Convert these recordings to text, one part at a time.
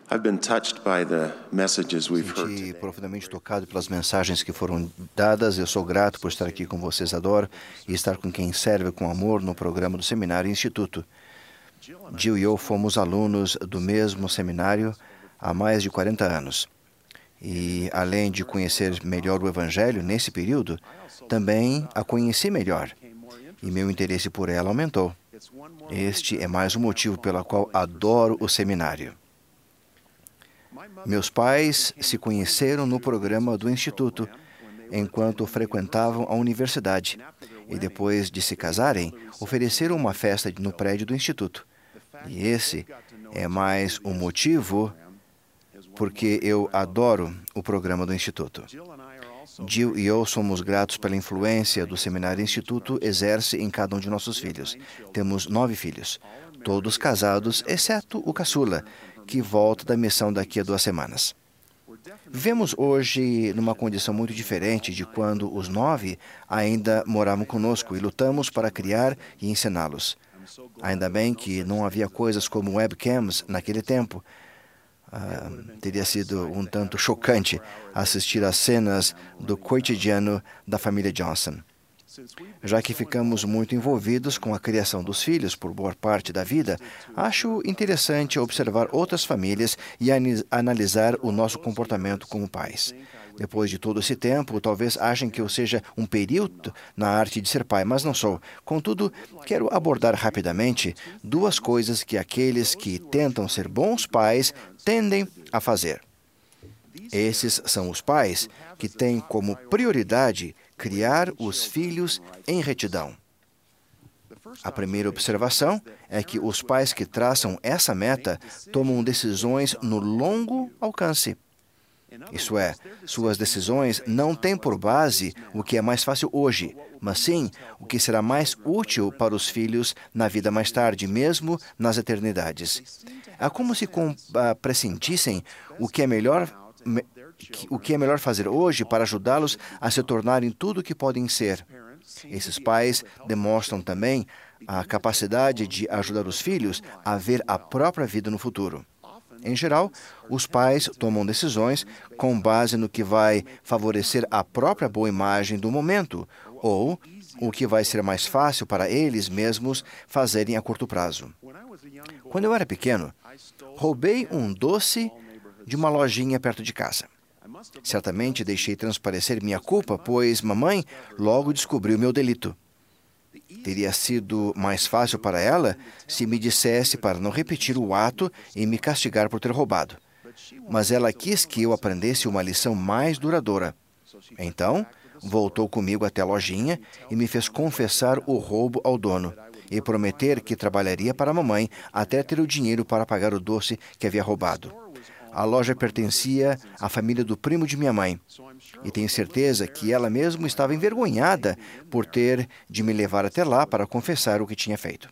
I've been touched by the messages we've heard Senti today. profundamente tocado pelas mensagens que foram dadas. Eu sou grato por estar aqui com vocês, adoro, e estar com quem serve com amor no programa do Seminário e Instituto. Jill e eu fomos alunos do mesmo seminário há mais de 40 anos. E, além de conhecer melhor o Evangelho nesse período, também a conheci melhor. E meu interesse por ela aumentou. Este é mais um motivo pelo qual adoro o seminário. Meus pais se conheceram no programa do Instituto, enquanto frequentavam a universidade. E depois de se casarem, ofereceram uma festa no prédio do Instituto. E esse é mais um motivo porque eu adoro o programa do Instituto. Jill e eu somos gratos pela influência do Seminário Instituto exerce em cada um de nossos filhos. Temos 9 filhos, todos casados, exceto o caçula, que volta da missão daqui a 2 semanas. Vivemos hoje numa condição muito diferente de quando os 9 ainda moravam conosco e lutamos para criar e ensiná-los. Ainda bem que não havia coisas como webcams naquele tempo. Teria sido um tanto chocante assistir às cenas do cotidiano da família Johnson. Já que ficamos muito envolvidos com a criação dos filhos por boa parte da vida, acho interessante observar outras famílias e analisar o nosso comportamento como pais. Depois de todo esse tempo, talvez achem que eu seja um perito na arte de ser pai, mas não sou. Contudo, quero abordar rapidamente 2 coisas que aqueles que tentam ser bons pais tendem a fazer. Esses são os pais que têm como prioridade criar os filhos em retidão. A primeira observação é que os pais que traçam essa meta tomam decisões no longo alcance. Isso é, suas decisões não têm por base o que é mais fácil hoje, mas sim o que será mais útil para os filhos na vida mais tarde, mesmo nas eternidades. É como se pressentissem o que é melhor fazer hoje para ajudá-los a se tornarem tudo o que podem ser. Esses pais demonstram também a capacidade de ajudar os filhos a ver a própria vida no futuro. Em geral, os pais tomam decisões com base no que vai favorecer a própria boa imagem do momento ou o que vai ser mais fácil para eles mesmos fazerem a curto prazo. Quando eu era pequeno, roubei um doce de uma lojinha perto de casa. Certamente deixei transparecer minha culpa, pois mamãe logo descobriu meu delito. Teria sido mais fácil para ela se me dissesse para não repetir o ato e me castigar por ter roubado. Mas ela quis que eu aprendesse uma lição mais duradoura. Então, voltou comigo até a lojinha e me fez confessar o roubo ao dono e prometer que trabalharia para a mamãe até ter o dinheiro para pagar o doce que havia roubado. A loja pertencia à família do primo de minha mãe, e tenho certeza que ela mesma estava envergonhada por ter de me levar até lá para confessar o que tinha feito.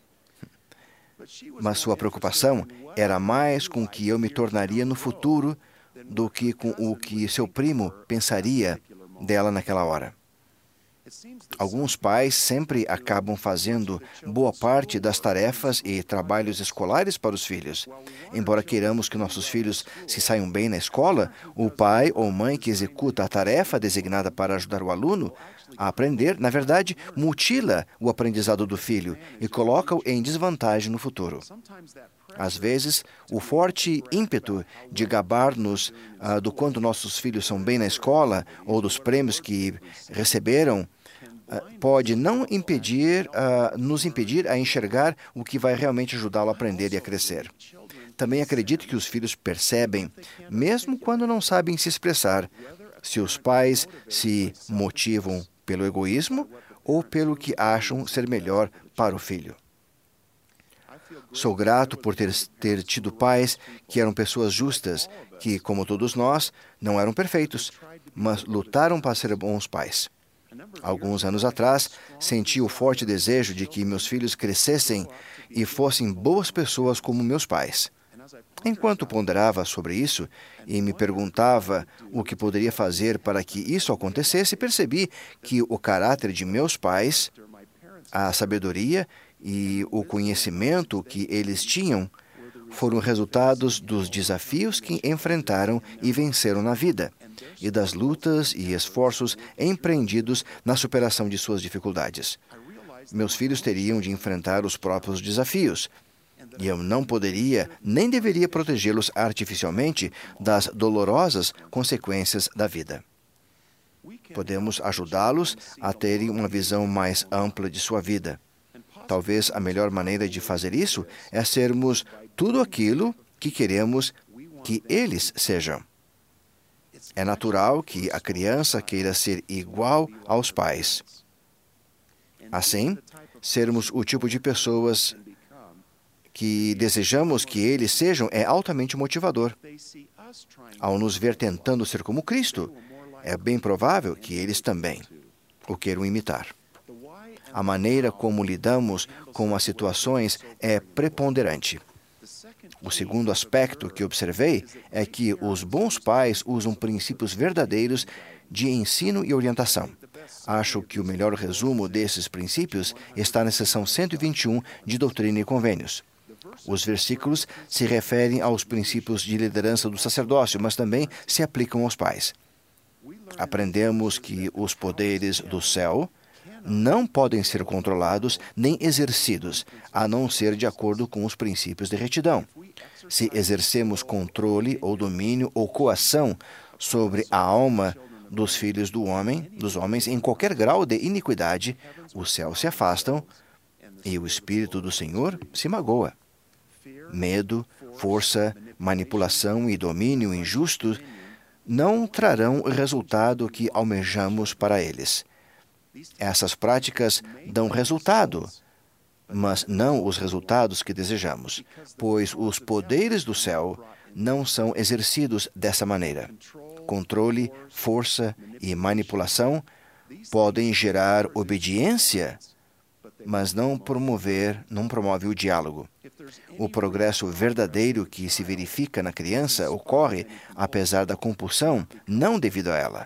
Mas sua preocupação era mais com o que eu me tornaria no futuro do que com o que seu primo pensaria dela naquela hora. Alguns pais sempre acabam fazendo boa parte das tarefas e trabalhos escolares para os filhos. Embora queiramos que nossos filhos se saiam bem na escola, o pai ou mãe que executa a tarefa designada para ajudar o aluno a aprender, na verdade, mutila o aprendizado do filho e coloca-o em desvantagem no futuro. Às vezes, o forte ímpeto de gabar-nos do quanto nossos filhos são bem na escola ou dos prêmios que receberam pode não nos impedir a enxergar o que vai realmente ajudá-lo a aprender e a crescer. Também acredito que os filhos percebem, mesmo quando não sabem se expressar, se os pais se motivam pelo egoísmo ou pelo que acham ser melhor para o filho. Sou grato por ter tido pais que eram pessoas justas, que, como todos nós, não eram perfeitos, mas lutaram para ser bons pais. Alguns anos atrás, senti o forte desejo de que meus filhos crescessem e fossem boas pessoas como meus pais. Enquanto ponderava sobre isso e me perguntava o que poderia fazer para que isso acontecesse, percebi que o caráter de meus pais, a sabedoria e o conhecimento que eles tinham foram resultados dos desafios que enfrentaram e venceram na vida, e das lutas e esforços empreendidos na superação de suas dificuldades. Meus filhos teriam de enfrentar os próprios desafios, e eu não poderia nem deveria protegê-los artificialmente das dolorosas consequências da vida. Podemos ajudá-los a terem uma visão mais ampla de sua vida. Talvez a melhor maneira de fazer isso é sermos tudo aquilo que queremos que eles sejam. É natural que a criança queira ser igual aos pais. Assim, sermos o tipo de pessoas que desejamos que eles sejam é altamente motivador. Ao nos ver tentando ser como Cristo, é bem provável que eles também o queiram imitar. A maneira como lidamos com as situações é preponderante. O segundo aspecto que observei é que os bons pais usam princípios verdadeiros de ensino e orientação. Acho que o melhor resumo desses princípios está na seção 121 de Doutrina e Convênios. Os versículos se referem aos princípios de liderança do sacerdócio, mas também se aplicam aos pais. Aprendemos que os poderes do céu não podem ser controlados nem exercidos, a não ser de acordo com os princípios de retidão. Se exercemos controle ou domínio ou coação sobre a alma dos filhos dos homens, em qualquer grau de iniquidade, os céus se afastam e o Espírito do Senhor se magoa. Medo, força, manipulação e domínio injusto não trarão o resultado que almejamos para eles. Essas práticas dão resultado, mas não os resultados que desejamos, pois os poderes do céu não são exercidos dessa maneira. Controle, força e manipulação podem gerar obediência, mas não promove o diálogo. O progresso verdadeiro que se verifica na criança ocorre apesar da compulsão, não devido a ela.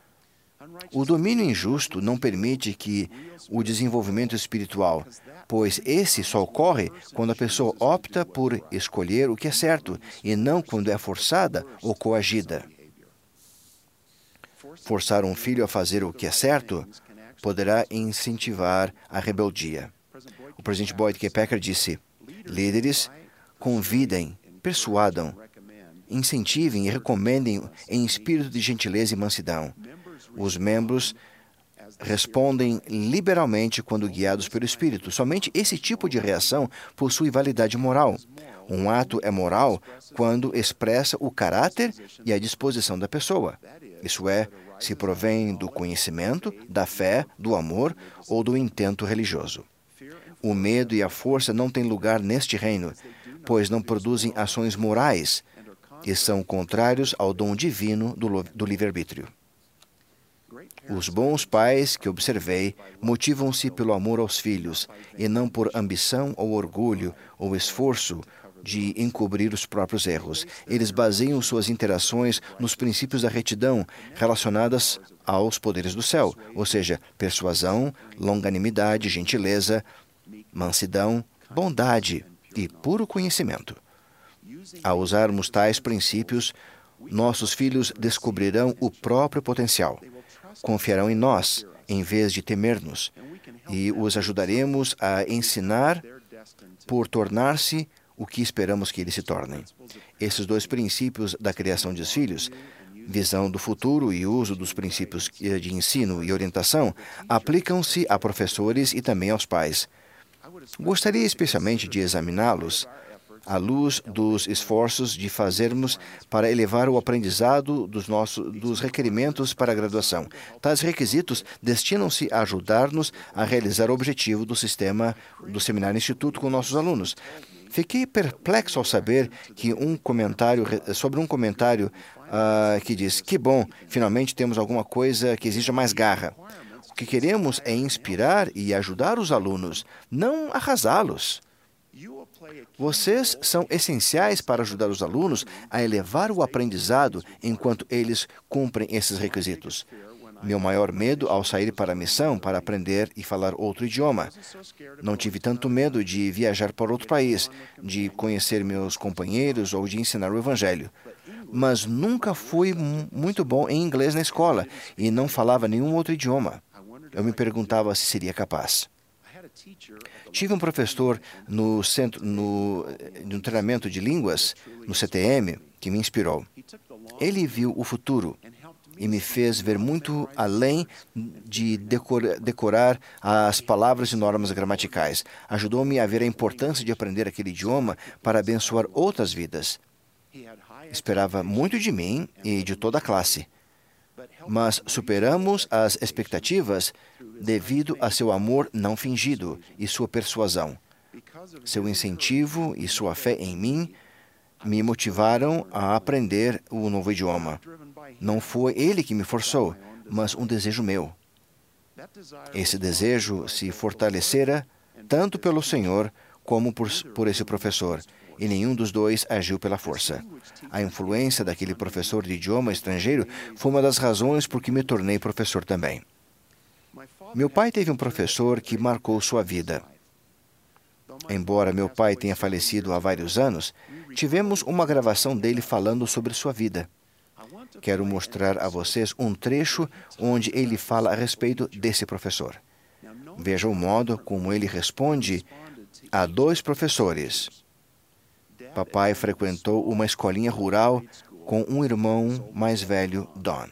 O domínio injusto não permite que o desenvolvimento espiritual, pois esse só ocorre quando a pessoa opta por escolher o que é certo e não quando é forçada ou coagida. Forçar um filho a fazer o que é certo poderá incentivar a rebeldia. O presidente Boyd K. Packer disse: líderes convidem, persuadam, incentivem e recomendem em espírito de gentileza e mansidão. Os membros respondem liberalmente quando guiados pelo Espírito. Somente esse tipo de reação possui validade moral. Um ato é moral quando expressa o caráter e a disposição da pessoa. Isso é, se provém do conhecimento, da fé, do amor ou do intento religioso. O medo e a força não têm lugar neste reino, pois não produzem ações morais e são contrários ao dom divino do livre-arbítrio. Os bons pais que observei motivam-se pelo amor aos filhos e não por ambição ou orgulho ou esforço de encobrir os próprios erros. Eles baseiam suas interações nos princípios da retidão relacionadas aos poderes do céu, ou seja, persuasão, longanimidade, gentileza, mansidão, bondade e puro conhecimento. Ao usarmos tais princípios, nossos filhos descobrirão o próprio potencial. Confiarão em nós, em vez de temer-nos, e os ajudaremos a ensinar por tornar-se o que esperamos que eles se tornem. Esses dois princípios da criação dos filhos, visão do futuro e uso dos princípios de ensino e orientação, aplicam-se a professores e também aos pais. Gostaria especialmente de examiná-los à luz dos esforços de fazermos para elevar o aprendizado dos requerimentos para a graduação. Tais requisitos destinam-se a ajudar-nos a realizar o objetivo do sistema do Seminário Instituto com nossos alunos. Fiquei perplexo ao saber que sobre um comentário que diz: que bom, finalmente temos alguma coisa que exija mais garra. O que queremos é inspirar e ajudar os alunos, não arrasá-los. Vocês são essenciais para ajudar os alunos a elevar o aprendizado enquanto eles cumprem esses requisitos. meu maior medo ao sair para a missão para aprender e falar outro idioma. Não tive tanto medo de viajar para outro país, de conhecer meus companheiros ou de ensinar o Evangelho. Mas nunca fui muito bom em inglês na escola e não falava nenhum outro idioma. Eu me perguntava se seria capaz. Tive um professor no treinamento de línguas, no CTM, que me inspirou. Ele viu o futuro e me fez ver muito além de decorar as palavras e normas gramaticais. Ajudou-me a ver a importância de aprender aquele idioma para abençoar outras vidas. Esperava muito de mim e de toda a classe, mas superamos as expectativas devido a seu amor não fingido e sua persuasão. Seu incentivo e sua fé em mim me motivaram a aprender o novo idioma. Não foi ele que me forçou, mas um desejo meu. Esse desejo se fortalecera tanto pelo Senhor como por esse professor, e nenhum dos dois agiu pela força. A influência daquele professor de idioma estrangeiro foi uma das razões por que me tornei professor também. Meu pai teve um professor que marcou sua vida. Embora meu pai tenha falecido há vários anos, tivemos uma gravação dele falando sobre sua vida. Quero mostrar a vocês um trecho onde ele fala a respeito desse professor. Veja o modo como ele responde a dois professores. Papai frequentou uma escolinha rural com um irmão mais velho, Don.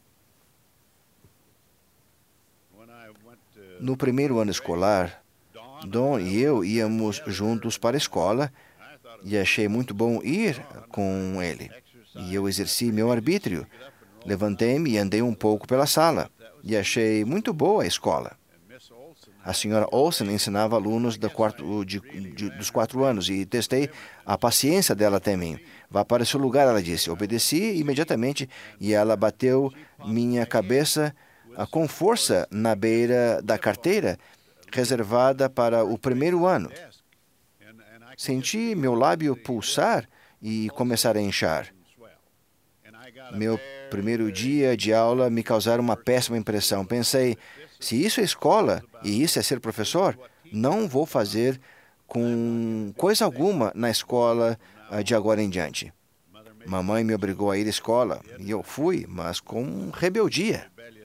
No primeiro ano escolar, Don e eu íamos juntos para a escola e achei muito bom ir com ele. E eu exerci meu arbítrio. Levantei-me e andei um pouco pela sala e achei muito boa a escola. A senhora Olsen ensinava alunos dos 4 anos e testei a paciência dela até mim. Vá para seu lugar, ela disse. Obedeci imediatamente e ela bateu minha cabeça com força na beira da carteira reservada para o primeiro ano. Senti meu lábio pulsar e começar a inchar. Meu primeiro dia de aula me causaram uma péssima impressão. Pensei, se isso é escola e isso é ser professor, não vou fazer com coisa alguma na escola de agora em diante. Mamãe me obrigou a ir à escola e eu fui, mas com rebeldia.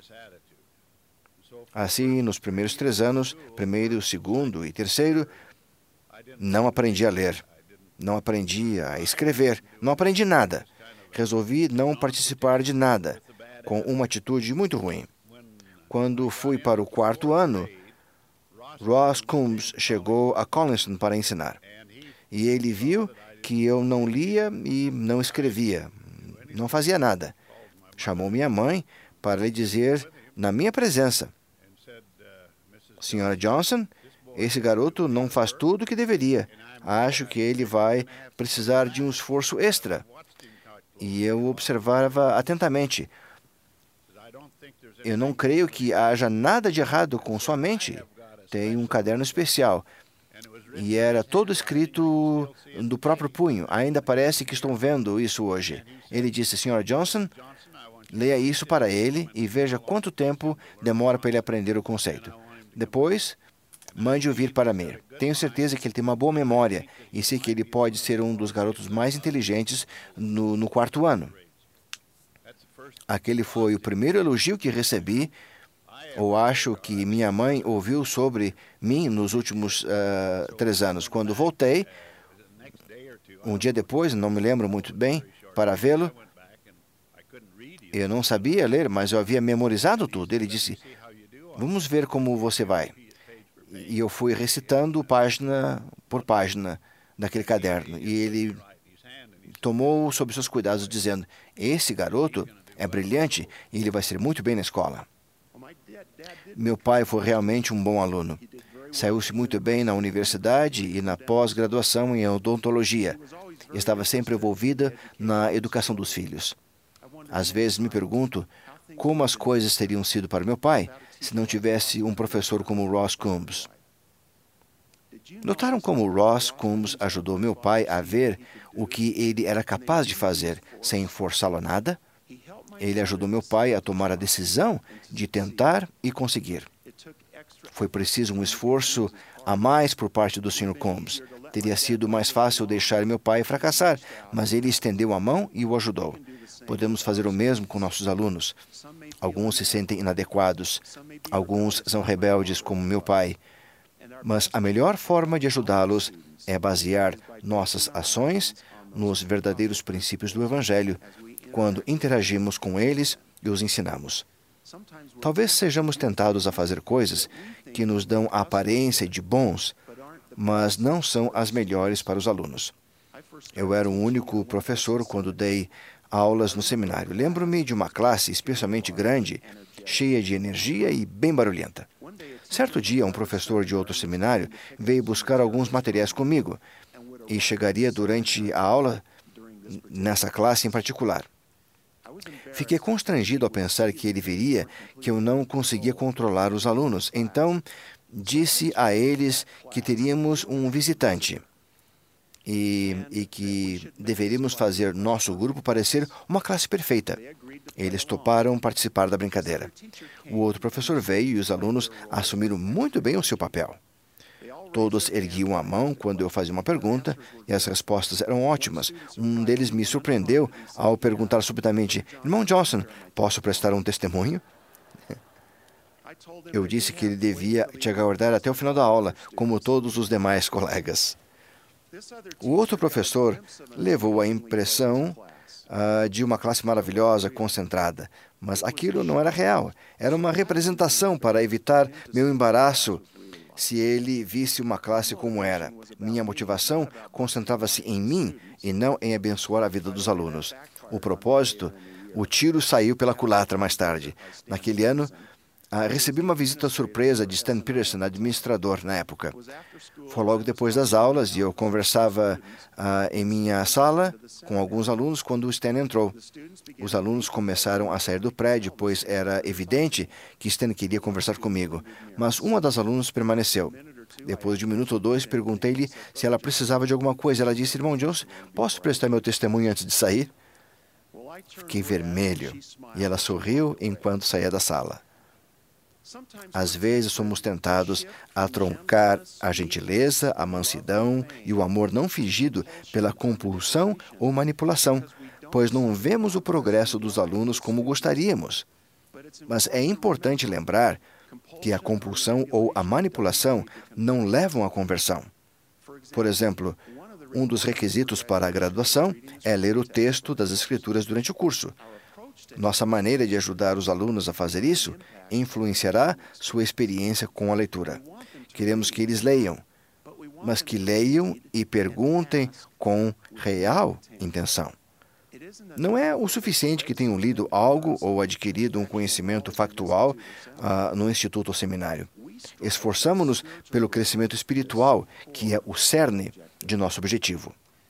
Assim, nos primeiros 3 anos, primeiro, segundo e terceiro, não aprendi a ler, não aprendi a escrever, não aprendi nada. Resolvi não participar de nada, com uma atitude muito ruim. Quando fui para o 4º ano, Ross Coombs chegou a Collinston para ensinar. E ele viu que eu não lia e não escrevia, não fazia nada. Chamou minha mãe para lhe dizer, na minha presença, Senhora Johnson, esse garoto não faz tudo o que deveria. Acho que ele vai precisar de um esforço extra. E eu observava atentamente. Eu não creio que haja nada de errado com sua mente. Tem um caderno especial. E era todo escrito do próprio punho. Ainda parece que estou vendo isso hoje. Ele disse, Sra. Johnson, leia isso para ele e veja quanto tempo demora para ele aprender o conceito. Depois, mande-o vir para mim. Tenho certeza que ele tem uma boa memória e sei que ele pode ser um dos garotos mais inteligentes no 4º ano. Aquele foi o primeiro elogio que recebi, ou acho que minha mãe ouviu sobre mim nos últimos 3 anos. Quando voltei, um dia depois, não me lembro muito bem, para vê-lo, eu não sabia ler, mas eu havia memorizado tudo. Ele disse, vamos ver como você vai. E eu fui recitando página por página daquele caderno. E ele tomou sob seus cuidados, dizendo, esse garoto é brilhante e ele vai ser muito bem na escola. Meu pai foi realmente um bom aluno. Saiu-se muito bem na universidade e na pós-graduação em odontologia. Estava sempre envolvida na educação dos filhos. Às vezes me pergunto como as coisas teriam sido para meu pai se não tivesse um professor como Ross Coombs. Notaram como Ross Coombs ajudou meu pai a ver o que ele era capaz de fazer sem forçá-lo a nada? Ele ajudou meu pai a tomar a decisão de tentar e conseguir. Foi preciso um esforço a mais por parte do Sr. Combs. Teria sido mais fácil deixar meu pai fracassar, mas ele estendeu a mão e o ajudou. Podemos fazer o mesmo com nossos alunos. Alguns se sentem inadequados, alguns são rebeldes como meu pai, mas a melhor forma de ajudá-los é basear nossas ações nos verdadeiros princípios do Evangelho, quando interagimos com eles e os ensinamos. Talvez sejamos tentados a fazer coisas que nos dão a aparência de bons, mas não são as melhores para os alunos. Eu era o único professor quando dei aulas no seminário. Lembro-me de uma classe especialmente grande, cheia de energia e bem barulhenta. Certo dia, um professor de outro seminário veio buscar alguns materiais comigo e chegaria durante a aula nessa classe em particular. Fiquei constrangido ao pensar que ele veria que eu não conseguia controlar os alunos. Então, disse a eles que teríamos um visitante e que deveríamos fazer nosso grupo parecer uma classe perfeita. Eles toparam participar da brincadeira. O outro professor veio e os alunos assumiram muito bem o seu papel. Todos erguiam a mão quando eu fazia uma pergunta e as respostas eram ótimas. Um deles me surpreendeu ao perguntar subitamente: Irmão Johnson, posso prestar um testemunho? Eu disse que ele devia te aguardar até o final da aula, como todos os demais colegas. O outro professor levou a impressão de uma classe maravilhosa, concentrada, mas aquilo não era real. Era uma representação para evitar meu embaraço se ele visse uma classe como era. Minha motivação concentrava-se em mim e não em abençoar a vida dos alunos. O propósito, o tiro saiu pela culatra mais tarde. Naquele ano, recebi uma visita surpresa de Stan Peterson, administrador na época. Foi logo depois das aulas e eu conversava em minha sala com alguns alunos quando o Stan entrou. Os alunos começaram a sair do prédio, pois era evidente que Stan queria conversar comigo. Mas uma das alunas permaneceu. Depois de um minuto ou dois, perguntei-lhe se ela precisava de alguma coisa. Ela disse: Irmão Johnson, posso prestar meu testemunho antes de sair? Fiquei vermelho e ela sorriu enquanto saía da sala. Às vezes somos tentados a truncar a gentileza, a mansidão e o amor não fingido pela compulsão ou manipulação, pois não vemos o progresso dos alunos como gostaríamos. Mas é importante lembrar que a compulsão ou a manipulação não levam à conversão. Por exemplo, um dos requisitos para a graduação é ler o texto das Escrituras durante o curso. Nossa maneira de ajudar os alunos a fazer isso influenciará sua experiência com a leitura. Queremos que eles leiam, mas que leiam e perguntem com real intenção. Não é o suficiente que tenham lido algo ou adquirido um conhecimento factual no instituto ou seminário. Esforçamo-nos pelo crescimento espiritual, que é o cerne de nosso objetivo.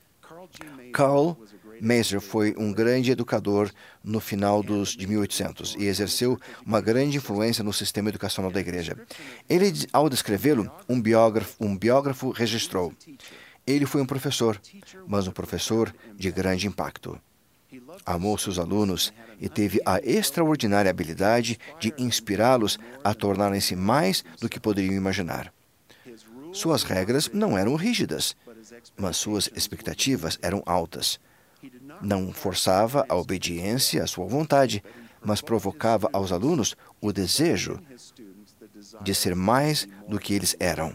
Karl Maeser foi um grande educador no final de 1800 e exerceu uma grande influência no sistema educacional da igreja. Ele, ao descrevê-lo, um biógrafo registrou: ele foi um professor, mas um professor de grande impacto. Amou seus alunos e teve a extraordinária habilidade de inspirá-los a tornarem-se mais do que poderiam imaginar. Suas regras não eram rígidas, mas suas expectativas eram altas. Não forçava a obediência à sua vontade, mas provocava aos alunos o desejo de ser mais do que eles eram.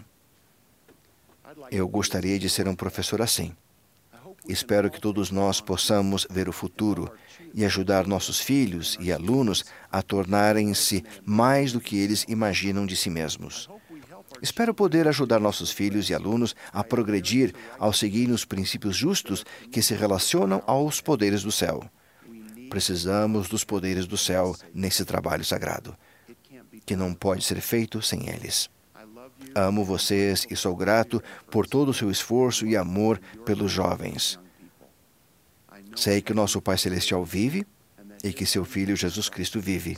Eu gostaria de ser um professor assim. Espero que todos nós possamos ver o futuro e ajudar nossos filhos e alunos a tornarem-se mais do que eles imaginam de si mesmos. Espero poder ajudar nossos filhos e alunos a progredir ao seguir os princípios justos que se relacionam aos poderes do céu. Precisamos dos poderes do céu nesse trabalho sagrado, que não pode ser feito sem eles. Amo vocês e sou grato por todo o seu esforço e amor pelos jovens. Sei que nosso Pai Celestial vive e que seu Filho Jesus Cristo vive.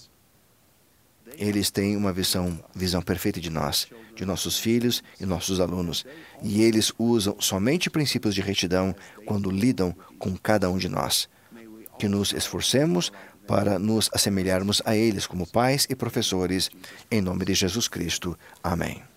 Eles têm uma visão perfeita de nós, de nossos filhos e nossos alunos, e eles usam somente princípios de retidão quando lidam com cada um de nós. Que nos esforcemos para nos assemelharmos a eles como pais e professores. Em nome de Jesus Cristo. Amém.